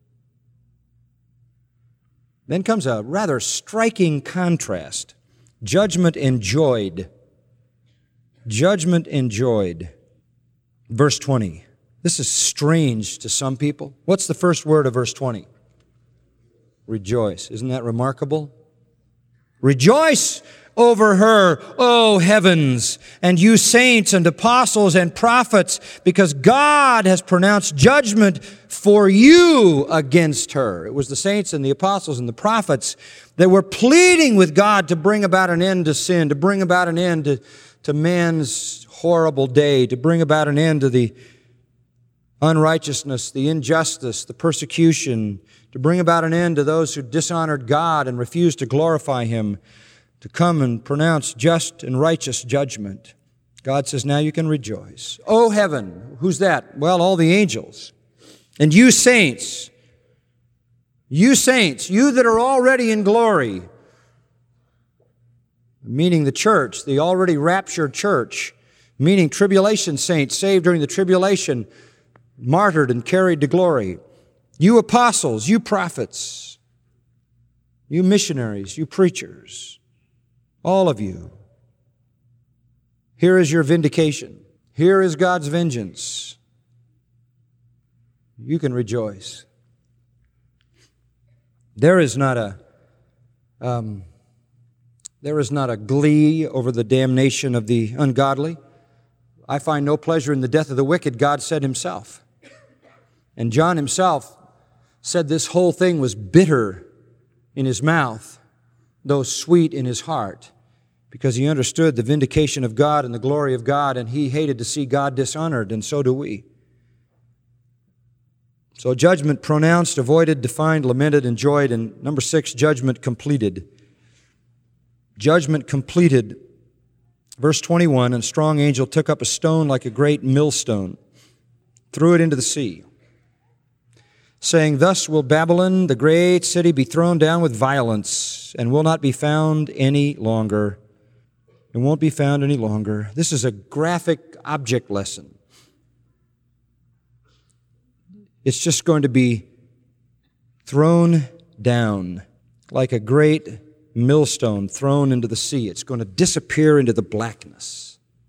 Then comes a rather striking contrast. Judgment enjoyed. Judgment enjoyed. Verse twenty. This is strange to some people. What's the first word of verse twenty? Rejoice. Isn't that remarkable? Rejoice over her, O heavens, and you saints and apostles and prophets, because God has pronounced judgment for you against her. It was the saints and the apostles and the prophets that were pleading with God to bring about an end to sin, to bring about an end to, to man's horrible day, to bring about an end to the unrighteousness, the injustice, the persecution, to bring about an end to those who dishonored God and refused to glorify Him, to come and pronounce just and righteous judgment. God says, now you can rejoice. Oh, heaven, who's that? Well, all the angels. And you saints, you saints, you that are already in glory, meaning the church, the already raptured church, meaning tribulation saints saved during the tribulation, martyred and carried to glory. You apostles, you prophets, you missionaries, you preachers, all of you. Here is your vindication. Here is God's vengeance. You can rejoice. There is not a um, there is not a glee over the damnation of the ungodly. I find no pleasure in the death of the wicked, God said Himself. And John himself said this whole thing was bitter in his mouth, though sweet in his heart, because he understood the vindication of God and the glory of God, and he hated to see God dishonored, and so do we. So judgment pronounced, avoided, defined, lamented, enjoyed, and number six, judgment completed. Judgment completed. Verse twenty-one, and a strong angel took up a stone like a great millstone, threw it into the sea, saying, thus will Babylon, the great city, be thrown down with violence, and will not be found any longer. It won't be found any longer. This is a graphic object lesson. It's just going to be thrown down like a great millstone thrown into the sea. It's going to disappear into the blackness.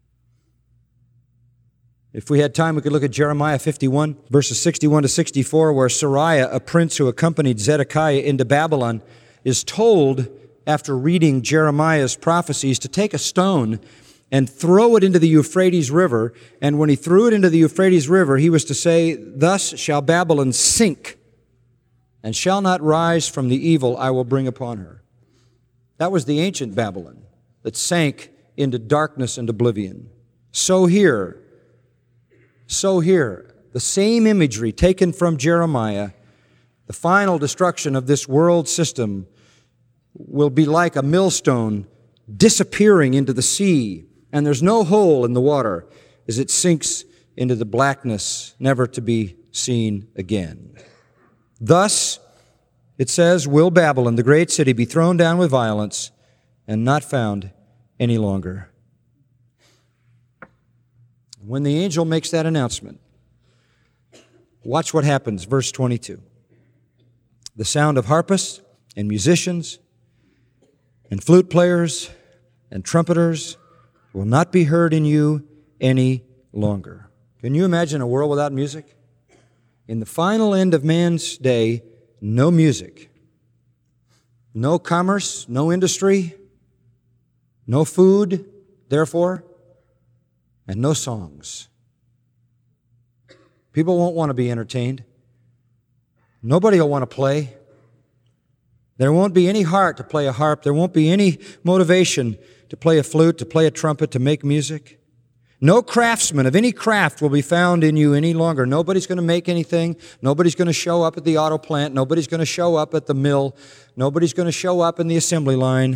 If we had time, we could look at Jeremiah fifty-one, verses sixty-one to sixty-four, where Sariah, a prince who accompanied Zedekiah into Babylon, is told, after reading Jeremiah's prophecies, to take a stone and throw it into the Euphrates River. And when he threw it into the Euphrates River, he was to say, thus shall Babylon sink, and shall not rise from the evil I will bring upon her. That was the ancient Babylon that sank into darkness and oblivion. So here, so here, the same imagery taken from Jeremiah, the final destruction of this world system will be like a millstone disappearing into the sea, and there's no hole in the water as it sinks into the blackness, never to be seen again. Thus, it says, will Babylon, the great city, be thrown down with violence and not found any longer. When the angel makes that announcement, watch what happens, verse twenty-two. The sound of harpists and musicians and flute players and trumpeters will not be heard in you any longer. Can you imagine a world without music? In the final end of man's day, no music, no commerce, no industry, no food, therefore, and no songs. People won't want to be entertained. Nobody will want to play. There won't be any heart to play a harp. There won't be any motivation to play a flute, to play a trumpet, to make music. No craftsman of any craft will be found in you any longer. Nobody's going to make anything. Nobody's going to show up at the auto plant. Nobody's going to show up at the mill. Nobody's going to show up in the assembly line.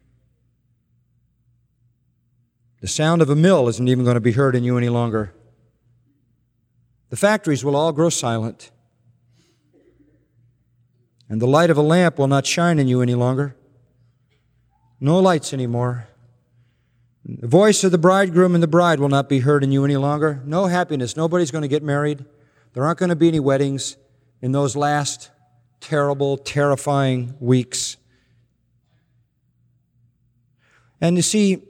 The sound of a mill isn't even going to be heard in you any longer. The factories will all grow silent. And the light of a lamp will not shine in you any longer. No lights anymore. The voice of the bridegroom and the bride will not be heard in you any longer. No happiness. Nobody's going to get married. There aren't going to be any weddings in those last terrible, terrifying weeks. And you see,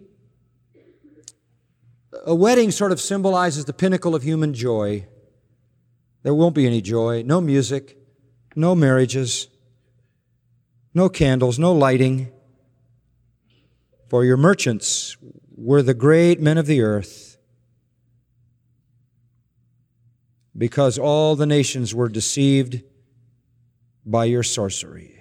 a wedding sort of symbolizes the pinnacle of human joy. There won't be any joy, no music, no marriages, no candles, no lighting. For your merchants were the great men of the earth, because all the nations were deceived by your sorcery.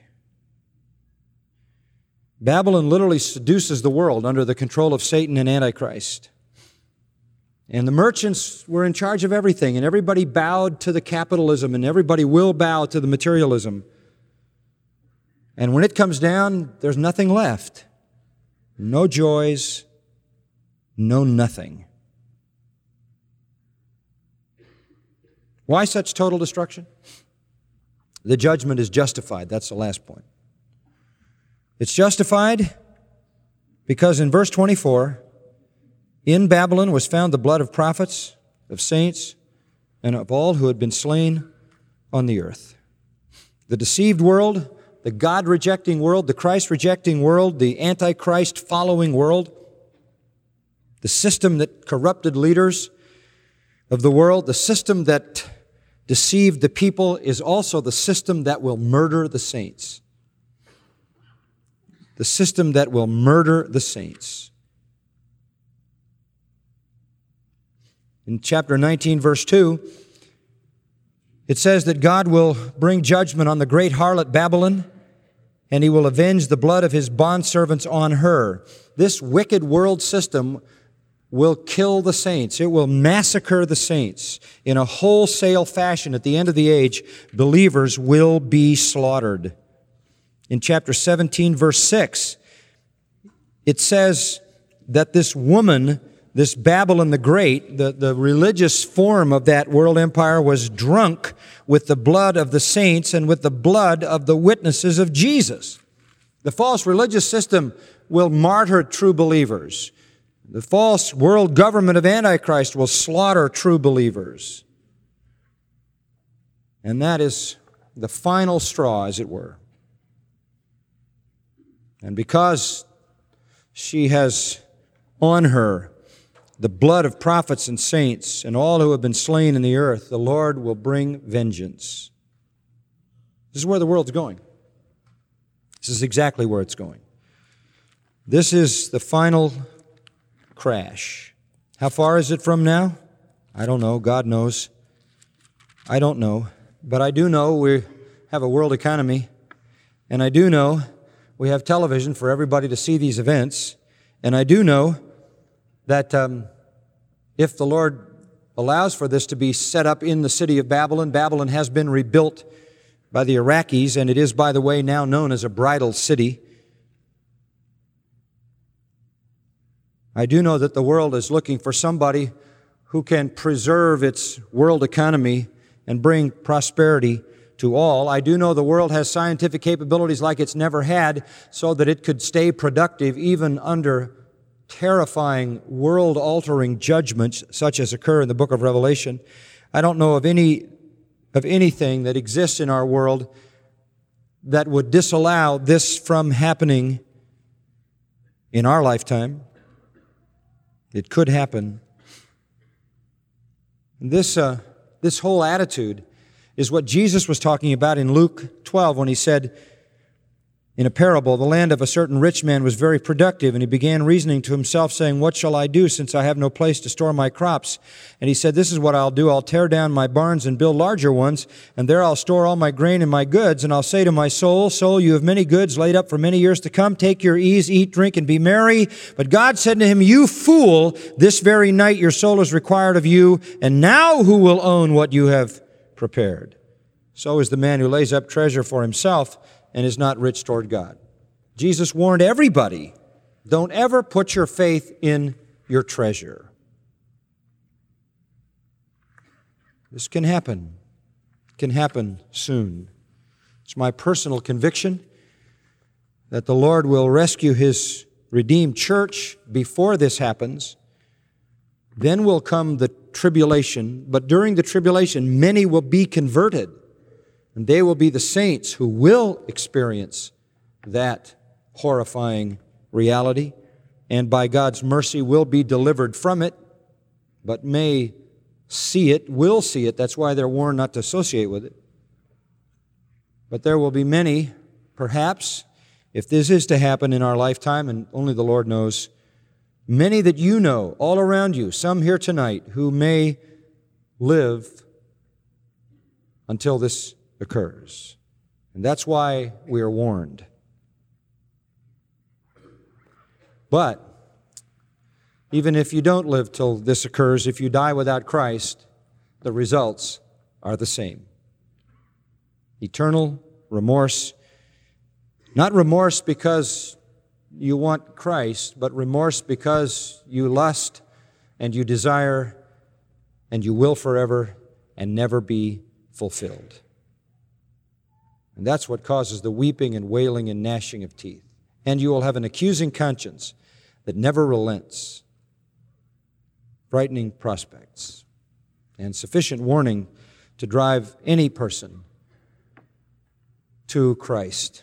Babylon literally seduces the world under the control of Satan and Antichrist. And the merchants were in charge of everything, and everybody bowed to the capitalism, and everybody will bow to the materialism. And when it comes down, there's nothing left. No joys, no nothing. Why such total destruction? The judgment is justified. That's the last point. It's justified because in verse twenty-four, in Babylon was found the blood of prophets, of saints, and of all who had been slain on the earth. The deceived world, the God-rejecting world, the Christ-rejecting world, the Antichrist-following world, the system that corrupted leaders of the world, the system that deceived the people is also the system that will murder the saints. The system that will murder the saints. In chapter nineteen, verse two, it says that God will bring judgment on the great harlot Babylon, and He will avenge the blood of His bondservants on her. This wicked world system will kill the saints. It will massacre the saints. In a wholesale fashion at the end of the age, believers will be slaughtered. In chapter seventeen, verse six, it says that this woman, this Babylon the Great, the, the religious form of that world empire, was drunk with the blood of the saints and with the blood of the witnesses of Jesus. The false religious system will martyr true believers. The false world government of Antichrist will slaughter true believers. And that is the final straw, as it were. And because she has on her the blood of prophets and saints and all who have been slain in the earth, the Lord will bring vengeance. This is where the world's going. This is exactly where it's going. This is the final crash. How far is it from now? I don't know. God knows. I don't know. But I do know we have a world economy, and I do know we have television for everybody to see these events, and I do know that um, if the Lord allows for this to be set up in the city of Babylon, Babylon has been rebuilt by the Iraqis, and it is, by the way, now known as a bridal city. I do know that the world is looking for somebody who can preserve its world economy and bring prosperity to all. I do know the world has scientific capabilities like it's never had so that it could stay productive even under terrifying, world-altering judgments such as occur in the book of Revelation. I don't know of any of anything that exists in our world that would disallow this from happening in our lifetime. It could happen. And this, uh, this whole attitude is what Jesus was talking about in Luke twelve when He said, In a parable, the land of a certain rich man was very productive, and he began reasoning to himself, saying, "What shall I do, since I have no place to store my crops?" And he said, "This is what I'll do. I'll tear down my barns and build larger ones, and there I'll store all my grain and my goods. And I'll say to my soul, 'Soul, you have many goods laid up for many years to come. Take your ease, eat, drink, and be merry.' But God said to him, 'You fool, this very night your soul is required of you, and now who will own what you have prepared?' So is the man who lays up treasure for himself and is not rich toward God." Jesus warned everybody, don't ever put your faith in your treasure. This can happen. It can happen soon. It's my personal conviction that the Lord will rescue His redeemed church before this happens. Then will come the tribulation, but during the tribulation, many will be converted. And they will be the saints who will experience that horrifying reality, and by God's mercy will be delivered from it, but may see it, will see it. That's why they're warned not to associate with it. But there will be many, perhaps, if this is to happen in our lifetime, and only the Lord knows, many that you know all around you, some here tonight, who may live until this occurs. And that's why we are warned. But even if you don't live till this occurs, if you die without Christ, the results are the same. Eternal remorse. Not remorse because you want Christ, but remorse because you lust and you desire and you will forever and never be fulfilled. And that's what causes the weeping and wailing and gnashing of teeth. And you will have an accusing conscience that never relents. Frightening prospects and sufficient warning to drive any person to Christ.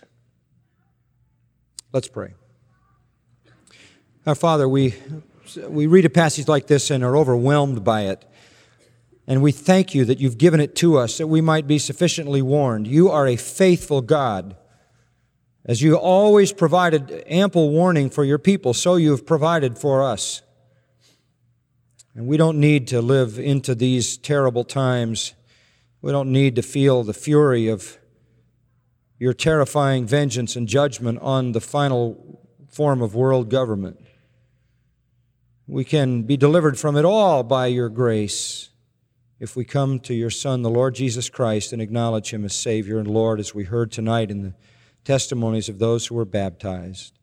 Let's pray. Our Father, we, we read a passage like this and are overwhelmed by it. And we thank you that you've given it to us that we might be sufficiently warned. You are a faithful God. As you always provided ample warning for your people, so you have provided for us. And we don't need to live into these terrible times. We don't need to feel the fury of your terrifying vengeance and judgment on the final form of world government. We can be delivered from it all by your grace if we come to your Son, the Lord Jesus Christ, and acknowledge Him as Savior and Lord, as we heard tonight in the testimonies of those who were baptized.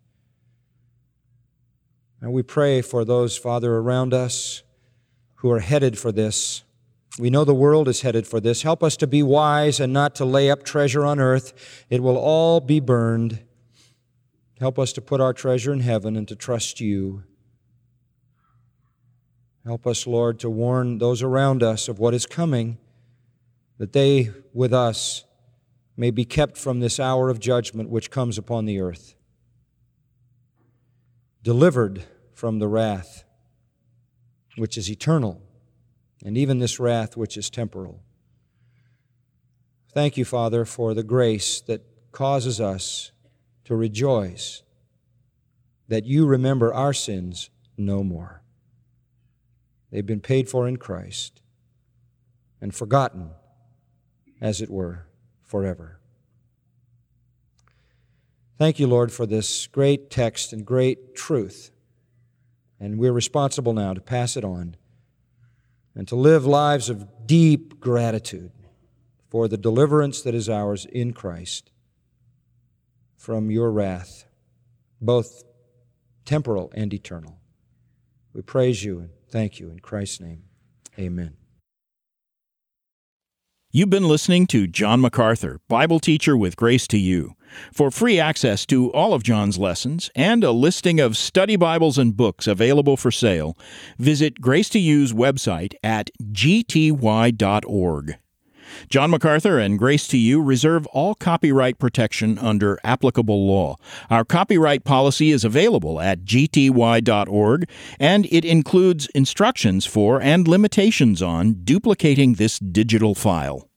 And we pray for those, Father, around us who are headed for this. We know the world is headed for this. Help us to be wise and not to lay up treasure on earth. It will all be burned. Help us to put our treasure in heaven and to trust you. Help us, Lord, to warn those around us of what is coming, that they, with us, may be kept from this hour of judgment which comes upon the earth, delivered from the wrath which is eternal, and even this wrath which is temporal. Thank you, Father, for the grace that causes us to rejoice that you remember our sins no more. They've been paid for in Christ and forgotten, as it were, forever. Thank you, Lord, for this great text and great truth. And we're responsible now to pass it on and to live lives of deep gratitude for the deliverance that is ours in Christ from your wrath, both temporal and eternal. We praise you and thank you in Christ's name. Amen. You've been listening to John MacArthur, Bible teacher with Grace to You. For free access to all of John's lessons and a listing of study Bibles and books available for sale, visit Grace to You's website at g t y dot org. John MacArthur and Grace to You reserve all copyright protection under applicable law. Our copyright policy is available at g t y dot org, and it includes instructions for and limitations on duplicating this digital file.